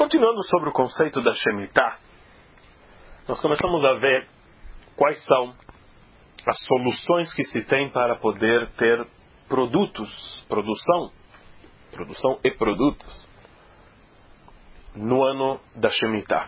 Continuando sobre o conceito da Shemitah, nós começamos a ver quais são as soluções que se tem para poder ter produção e produtos, no ano da Shemitah.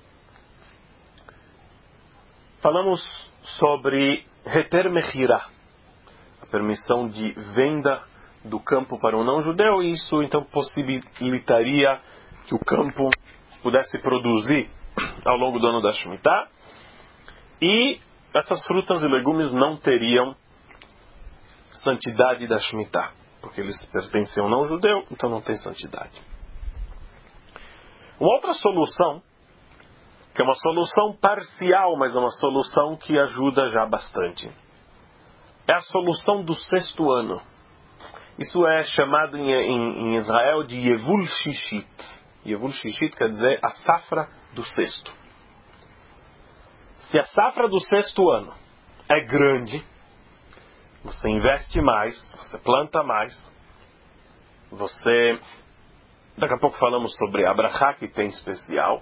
Falamos sobre Heter Mechirah, a permissão de venda do campo para um não-judeu, e isso então possibilitaria que o campo pudesse produzir ao longo do ano da Shemitah, e essas frutas e legumes não teriam santidade da Shemitah, porque eles pertencem ao não-judeu, então não tem santidade. Uma outra solução, que é uma solução parcial, mas é uma solução que ajuda já bastante, é a solução do sexto ano. Isso é chamado em Israel de Yevul Shishit. Yevul Shishit quer dizer a safra do sexto. Se a safra do sexto ano é grande, você investe mais, você planta mais, daqui a pouco falamos sobre a brachá que tem especial,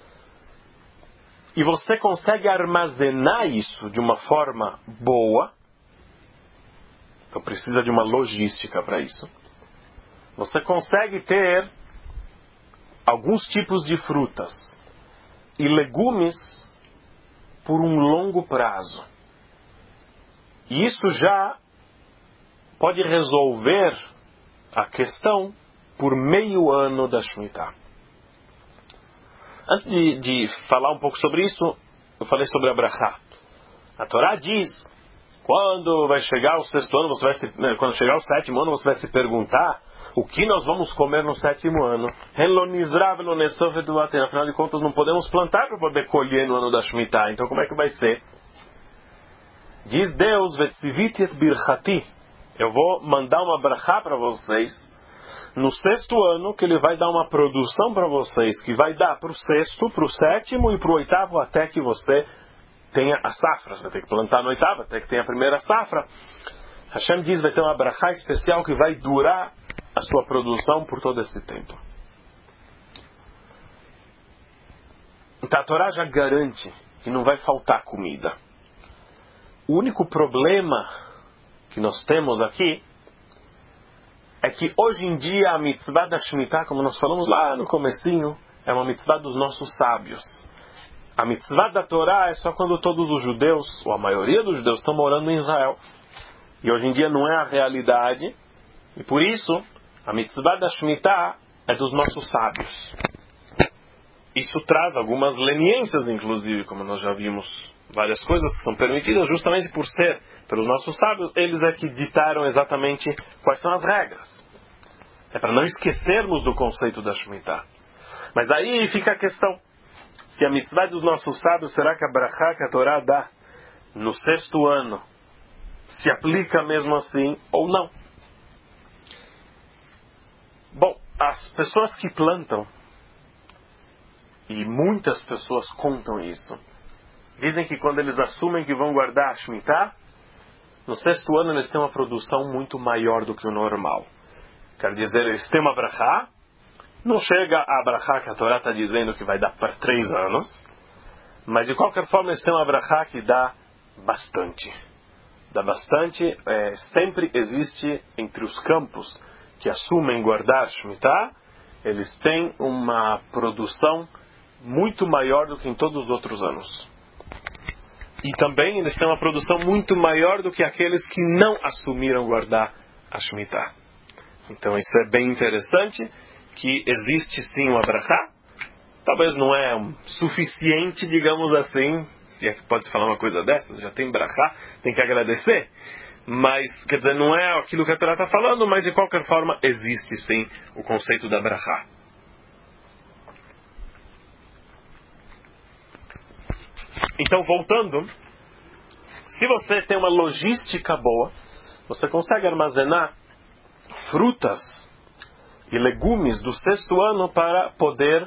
e você consegue armazenar isso de uma forma boa, então precisa de uma logística para isso. Você consegue ter alguns tipos de frutas e legumes por um longo prazo. E isso já pode resolver a questão por meio ano da Shemitah. Antes de falar um pouco sobre isso, eu falei sobre a brachá. A Torá diz, quando vai chegar o sexto ano, quando chegar o sétimo ano, você vai se perguntar o que nós vamos comer no sétimo ano. Afinal de contas, não podemos plantar para poder colher no ano da Shemitah. Então, como é que vai ser? Diz Deus, eu vou mandar uma brachá para vocês no sexto ano, que ele vai dar uma produção para vocês, que vai dar para o sexto, para o sétimo e para o oitavo, até que você tenha a safra. Você vai ter que plantar no oitavo, até que tenha a primeira safra. Hashem diz, vai ter uma brachá especial que vai durar a sua produção por todo esse tempo. Então a Torá já garante que não vai faltar comida. O único problema que nós temos aqui é que hoje em dia a mitzvah da Shemitah, como nós falamos lá no comecinho, é uma mitzvah dos nossos sábios. A mitzvah da Torá é só quando todos os judeus, ou a maioria dos judeus, estão morando em Israel. E hoje em dia não é a realidade, e por isso a mitzvah da Shemitah é dos nossos sábios. Isso traz algumas leniências, inclusive, como nós já vimos, várias coisas que são permitidas justamente por ser pelos nossos sábios. Eles é que ditaram exatamente quais são as regras. É para não esquecermos do conceito da Shemitah. Mas aí fica a questão. Se a mitzvah dos nossos sábios, será que a brachá que a Torá dá no sexto ano se aplica mesmo assim ou não? Bom, as pessoas que plantam, e muitas pessoas contam isso, dizem que quando eles assumem que vão guardar a Shemitah, no sexto ano eles têm uma produção muito maior do que o normal. Quer dizer, eles têm uma brachá, não chega a brachá que a Torá está dizendo que vai dar para 3 anos, mas de qualquer forma eles têm uma brachá que dá bastante. Dá bastante, sempre existe entre os campos que assumem guardar Shemitah, eles têm uma produção muito maior do que em todos os outros anos. E também eles têm uma produção muito maior do que aqueles que não assumiram guardar a Shemitah. Então isso é bem interessante, que existe sim uma brachá. Talvez não é suficiente, digamos assim, se é que pode falar uma coisa dessas, já tem brachá, tem que agradecer. Mas, quer dizer, não é aquilo que a Torá está falando, mas de qualquer forma existe sim o conceito da brachá. Então, voltando, se você tem uma logística boa, você consegue armazenar frutas e legumes do sexto ano para poder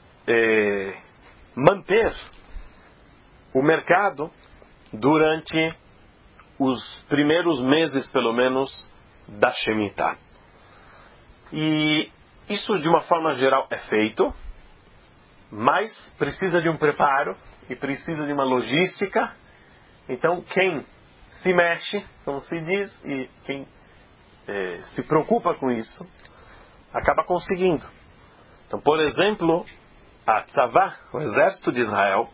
manter o mercado durante os primeiros meses, pelo menos, da Shemitah. E isso, de uma forma geral, é feito. mas precisa de um preparo e precisa de uma logística. Então, quem se mexe, como se diz, e quem se preocupa com isso, acaba conseguindo. Então, por exemplo, a Tzavá, o exército de Israel,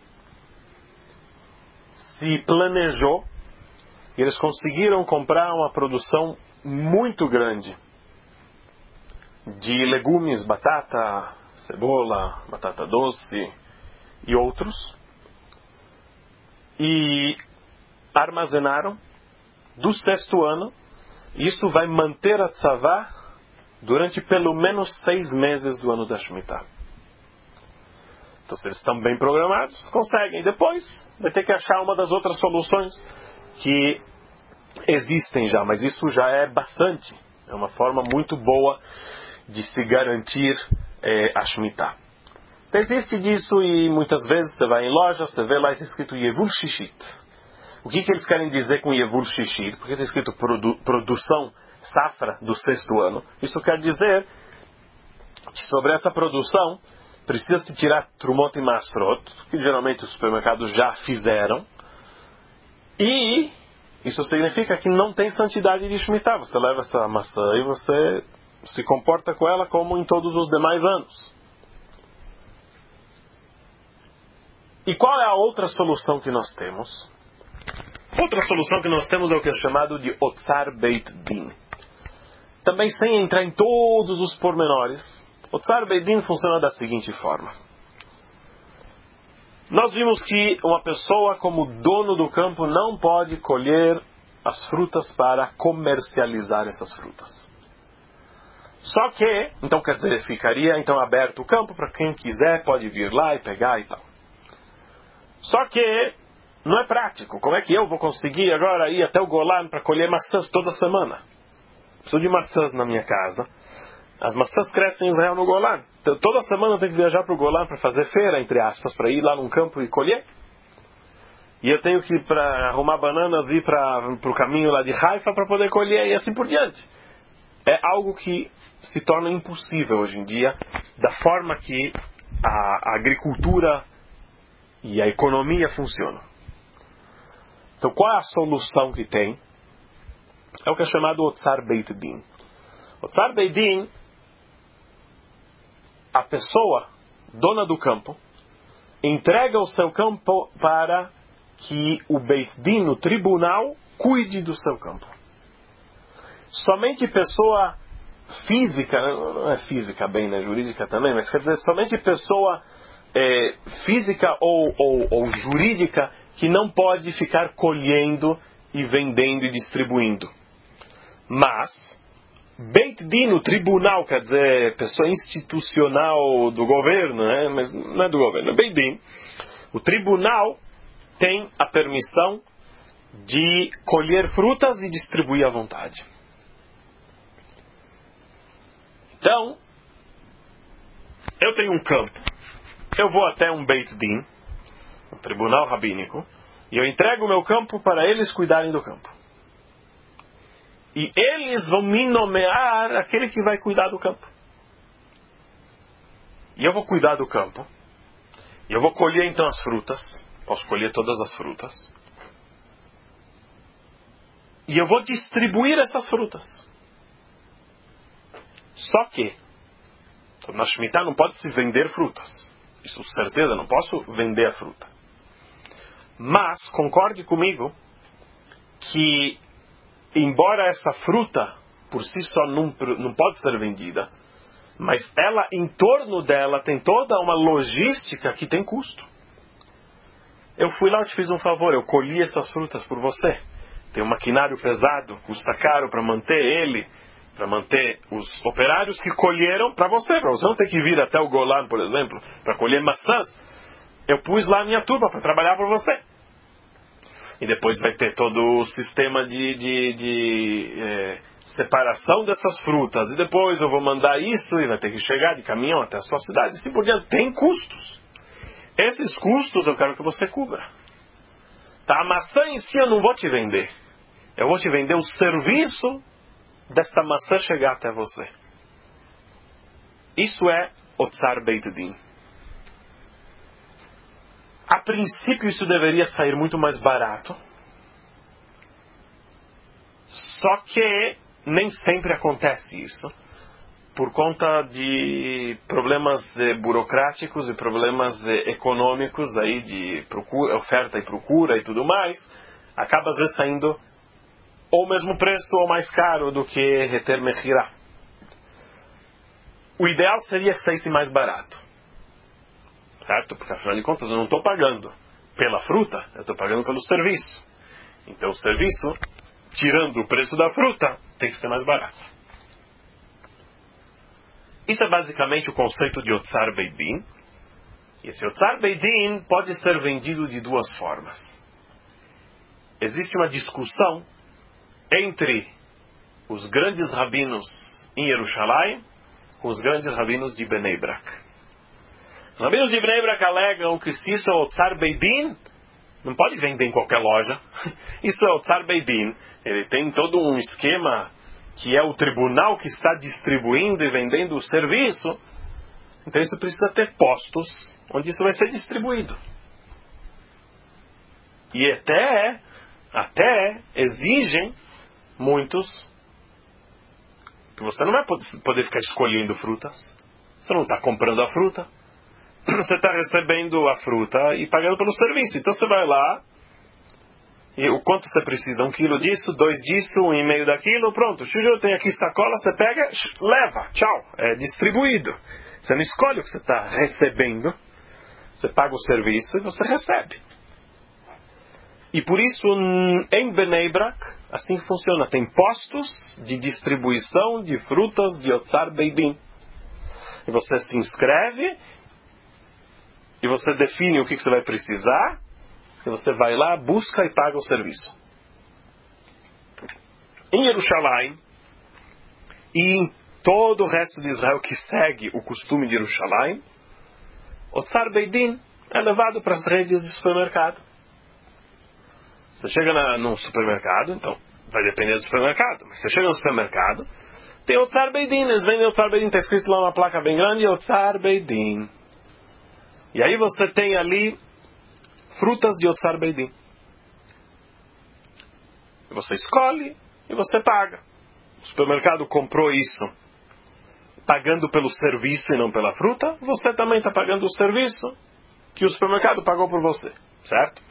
se planejou e eles conseguiram comprar uma produção muito grande de legumes, batata, cebola, batata doce e outros, e armazenaram do sexto ano. Isso vai manter a Tzavá durante pelo menos 6 meses do ano da Shemitah. Então, se eles estão bem programados, conseguem. Depois, vai ter que achar uma das outras soluções que existem já, mas isso já é bastante. É uma forma muito boa de se garantir a Shemitah. Então, existe disso e muitas vezes você vai em loja, você vê lá está escrito Yevul Shishit. O que eles querem dizer com Yevul Shishit? Porque está escrito produção, safra do sexto ano. Isso quer dizer que sobre essa produção precisa se tirar Trumot e Masrot, que geralmente os supermercados já fizeram. E isso significa que não tem santidade de Shemitah. Você leva essa maçã e você se comporta com ela como em todos os demais anos. E qual é a outra solução que nós temos? Outra solução que nós temos é o que é chamado de Otzar Beit Din. Também sem entrar em todos os pormenores, Otzar Beit Din funciona da seguinte forma. Nós vimos que uma pessoa como dono do campo não pode colher as frutas para comercializar essas frutas. Só que, então quer dizer, ficaria então aberto o campo para quem quiser pode vir lá e pegar e tal. Só que não é prático. Como é que eu vou conseguir agora ir até o Golan para colher maçãs toda semana? Preciso de maçãs na minha casa. As maçãs crescem em Israel no Golan. Então, toda semana eu tenho que viajar para o Golan para fazer feira, entre aspas, para ir lá num campo e colher. E eu tenho que ir para arrumar bananas e ir para o caminho lá de Haifa para poder colher e assim por diante. É algo que se torna impossível hoje em dia, da forma que a agricultura e a economia funcionam. Então, qual é a solução que tem? É o que é chamado Otzar Beit Din. Otzar Beit Din, a pessoa, dona do campo, entrega o seu campo para que o Beit Din, o tribunal, cuide do seu campo. Somente pessoa física, não é física bem, né, jurídica também, mas quer dizer, somente pessoa física ou jurídica que não pode ficar colhendo e vendendo e distribuindo. Mas Beit Din, o tribunal, quer dizer, pessoa institucional do governo, né? Mas não é do governo, é Beit Din. O tribunal tem a permissão de colher frutas e distribuir à vontade. Então, eu tenho um campo. Eu vou até um Beit Din, um tribunal rabínico, e eu entrego o meu campo para eles cuidarem do campo. E eles vão me nomear aquele que vai cuidar do campo. E eu vou cuidar do campo. E eu vou colher então as frutas. Posso colher todas as frutas. E eu vou distribuir essas frutas. Só que, na Shemitah não pode se vender frutas. Isso certeza, não posso vender a fruta. Mas, concorde comigo, que embora essa fruta por si só não pode ser vendida, mas ela, em torno dela, tem toda uma logística que tem custo. Eu fui lá e te fiz um favor, eu colhi essas frutas por você. Tem um maquinário pesado, custa caro para manter ele, para manter os operários que colheram para você não ter que vir até o Golan, por exemplo, para colher maçãs. Eu pus lá a minha turma para trabalhar por você. E depois vai ter todo o sistema de separação dessas frutas. E depois eu vou mandar isso e vai ter que chegar de caminhão até a sua cidade. Assim por diante. Tem custos. Esses custos eu quero que você cubra. Tá? A maçã em si eu não vou te vender. Eu vou te vender o serviço desta maçã chegar até você. Isso é Otzar Beit Din. A princípio isso deveria sair muito mais barato. Só que nem sempre acontece isso. Por conta de problemas burocráticos e problemas econômicos aí de oferta e procura e tudo mais, acaba às vezes saindo ou o mesmo preço ou mais caro do que reter mechirá. O ideal seria que saísse mais barato. Certo? Porque afinal de contas eu não estou pagando pela fruta, eu estou pagando pelo serviço. Então o serviço, tirando o preço da fruta, tem que ser mais barato. Isso é basicamente o conceito de Otzar Beidin. E esse Otzar Beidin pode ser vendido de duas formas. Existe uma discussão entre os grandes rabinos em Jerusalém com os grandes rabinos de Bnei Brak. Os rabinos de Bnei Brak alegam que se isso é Otzar Beidin, não pode vender em qualquer loja. Isso é Otzar Beidin. Ele tem todo um esquema que é o tribunal que está distribuindo e vendendo o serviço. Então isso precisa ter postos onde isso vai ser distribuído. E até exigem muitos que você não vai poder ficar escolhendo frutas. Você não está comprando a fruta. Você está recebendo a fruta e pagando pelo serviço. Então você vai lá e o quanto você precisa? 1 quilo disso, 2 disso, 1,5 daquilo, pronto. Eu tenho aqui sacola, você pega, leva, tchau. É distribuído. Você não escolhe o que você está recebendo. Você paga o serviço e você recebe. E por isso, em Bnei Brak, assim funciona. Tem postos de distribuição de frutas de Otzar Beidin. E você se inscreve e você define o que você vai precisar. E você vai lá, busca e paga o serviço. Em Jerusalém e em todo o resto de Israel que segue o costume de Jerusalém, Otzar Beidin é levado para as redes de supermercado. Você chega num supermercado, então vai depender do supermercado, mas você chega no supermercado, tem Otzar Beidin, eles vendem Otzar Beidin, está escrito lá uma placa bem grande, Otzar Beidin. E aí você tem ali frutas de Otzar Beidin. Você escolhe e você paga. O supermercado comprou isso pagando pelo serviço e não pela fruta. Você também está pagando o serviço que o supermercado pagou por você. Certo?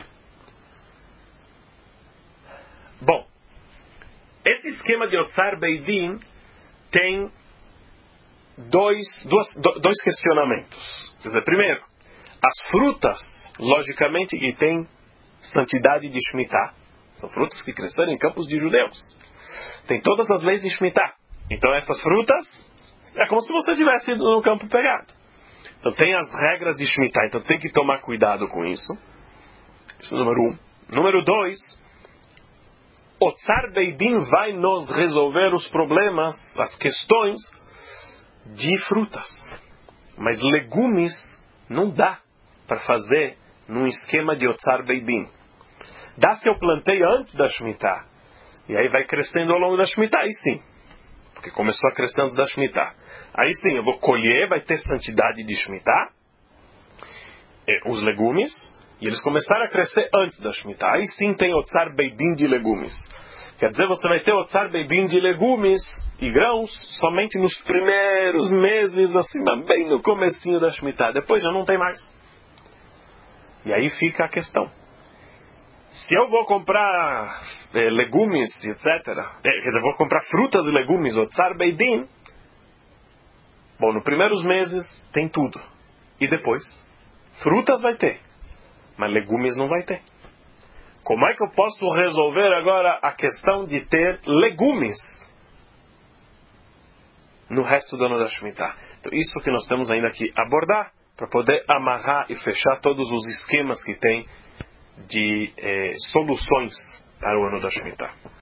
Bom, esse esquema de Otzar Beidin tem dois questionamentos. Quer dizer, primeiro, as frutas, logicamente, que têm santidade de Shemitah. São frutas que cresceram em campos de judeus. Tem todas as leis de Shemitah. Então essas frutas, é como se você tivesse ido no campo pegado. Então tem as regras de Shemitah. Então tem que tomar cuidado com isso. Isso é o número 1. Número 2, Otzar Beidin vai nos resolver os problemas, as questões de frutas. Mas legumes não dá para fazer num esquema de Otzar Beidin. Das que eu plantei antes da Shemitah, e aí vai crescendo ao longo da Shemitah, aí sim. Porque começou a crescer antes da Shemitah. Aí sim, eu vou colher, vai ter santidade de Shemitah, os legumes, e eles começaram a crescer antes da Shemitah. Aí sim tem Otzar Beidin de legumes. Quer dizer, você vai ter Otzar Beidin de legumes e grãos somente nos primeiros meses, acima, bem no comecinho da Shemitah. Depois já não tem mais. E aí fica a questão. Se eu vou comprar legumes, etc., quer dizer, vou comprar frutas e legumes, Otzar Beidin, bom, nos primeiros meses tem tudo. E depois? Frutas vai ter, mas legumes não vai ter. Como é que eu posso resolver agora a questão de ter legumes no resto do ano da Shemitah? Então, isso que nós temos ainda que abordar para poder amarrar e fechar todos os esquemas que tem de soluções para o ano da Shemitah.